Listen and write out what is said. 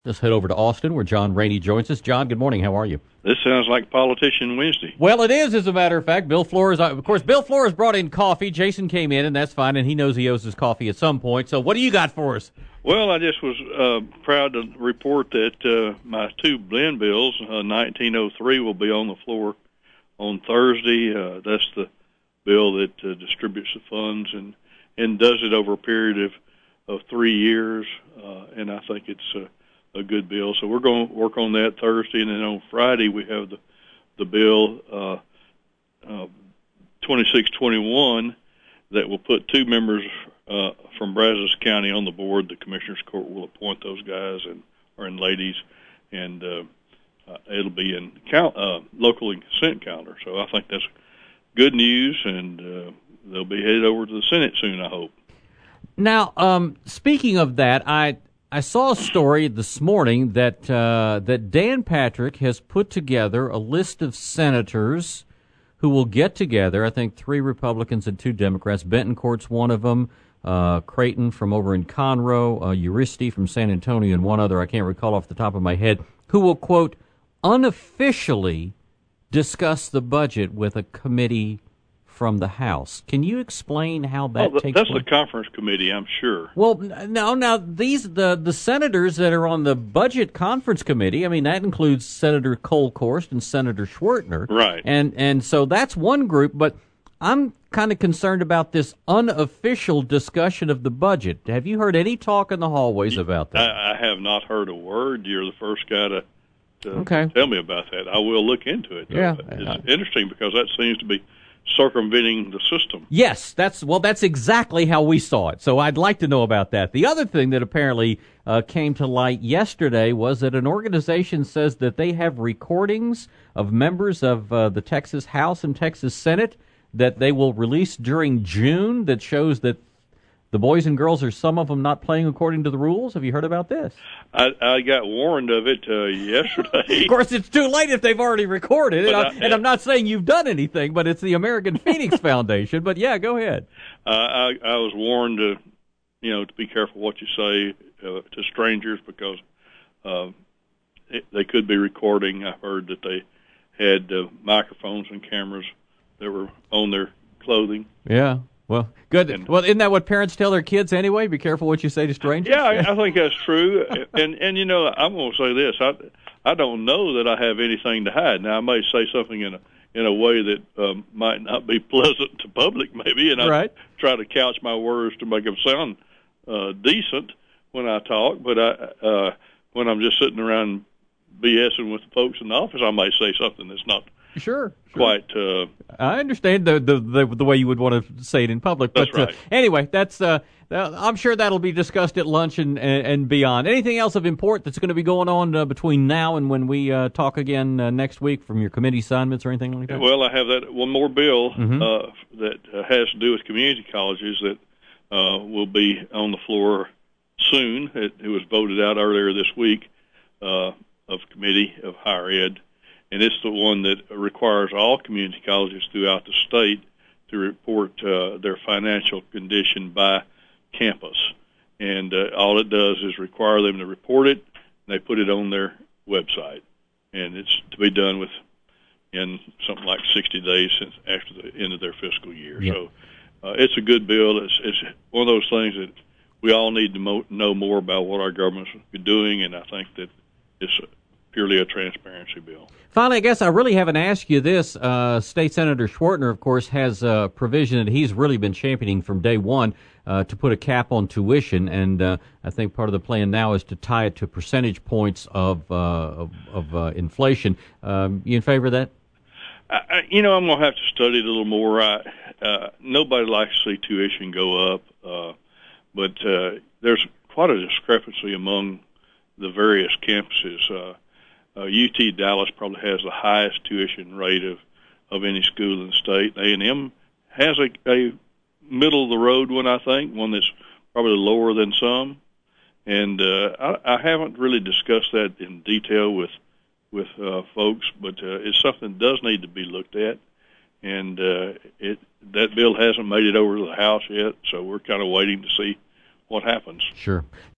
Let's head over to Austin, where John Rainey joins us. John, good morning. How are you? This sounds like Politician Wednesday. Well, it is, as a matter of fact. Bill Flores, of course, Bill Flores brought in coffee. Jason came in, and that's fine, and he knows he owes his coffee at some point. So what do you got for us? Well, I just was proud to report that my two blend bills, 1903, will be on the floor on Thursday. That's the bill that distributes the funds and does it over a period of 3 years, and I think it's a good bill. So we're going to work on that Thursday, and then on Friday we have the bill 2621 that will put two members from Brazos County on the board. The Commissioners Court will appoint those guys and ladies, and it'll be in local and consent calendar. So I think that's good news, and they'll be headed over to the Senate soon, I hope. Now, speaking of that, I saw a story this morning that Dan Patrick has put together a list of senators who will get together. I think 3 Republicans and 2 Democrats. Betancourt's one of them. Creighton from over in Conroe, Uristi from San Antonio, and one other I can't recall off the top of my head, who will, quote, unofficially discuss the budget with a committee from the House. Can you explain how that takes place? That's the conference committee, I'm sure. Well, now the senators that are on the budget conference committee, I mean, that includes Senator Kolkhorst and Senator Schwertner. Right. And so that's one group, but I'm kind of concerned about this unofficial discussion of the budget. Have you heard any talk in the hallways about that? I have not heard a word. You're the first guy to okay. Tell me about that. I will look into it. Yeah. It's interesting because that seems to be circumventing the system. Yes, that's exactly how we saw it. So I'd like to know about that. The other thing that apparently came to light yesterday was that an organization says that they have recordings of members of the Texas House and Texas Senate that they will release during June that shows that the boys and girls are, some of them, not playing according to the rules. Have you heard about this? I got warned of it yesterday. Of course, it's too late if they've already recorded it. And I'm not saying you've done anything, but it's the American Phoenix Foundation. But, yeah, go ahead. I was warned to be careful what you say to strangers because they could be recording. I heard that they had microphones and cameras that were on their clothing. Yeah. Well, good. Well, isn't that what parents tell their kids anyway? Be careful what you say to strangers. Yeah, I think that's true. And I'm going to say this: I don't know that I have anything to hide. Now, I may say something in a way that might not be pleasant to public, maybe, and I try to couch my words to make them sound decent when I talk. But when I'm just sitting around BSing with the folks in the office, I may say something that's not. Sure. Quite. I understand the way you would want to say it in public. But that's right. Anyway, that's I'm sure that'll be discussed at lunch and beyond. Anything else of import that's going to be going on between now and when we talk again next week from your committee assignments or anything like that? Well, I have that one more bill that has to do with community colleges that will be on the floor soon. It was voted out earlier this week of Committee of Higher Ed. And it's the one that requires all community colleges throughout the state to report their financial condition by campus. And all it does is require them to report it, and they put it on their website. And it's to be done in something like 60 days after the end of their fiscal year. Yep. So it's a good bill. It's one of those things that we all need to know more about what our government's doing, and I think that it's purely a transparency bill. Finally, I guess I really haven't asked you this. State Senator Schwertner, of course, has a provision that he's really been championing from day one to put a cap on tuition, and I think part of the plan now is to tie it to percentage points of inflation. You in favor of that? I'm going to have to study it a little more. Nobody likes to see tuition go up, but there's quite a discrepancy among the various campuses. UT Dallas probably has the highest tuition rate of any school in the state. A&M has a middle-of-the-road one, I think, one that's probably lower than some. And I haven't really discussed that in detail with folks, but it's something that does need to be looked at. And that bill hasn't made it over to the House yet, so we're kind of waiting to see what happens. Sure.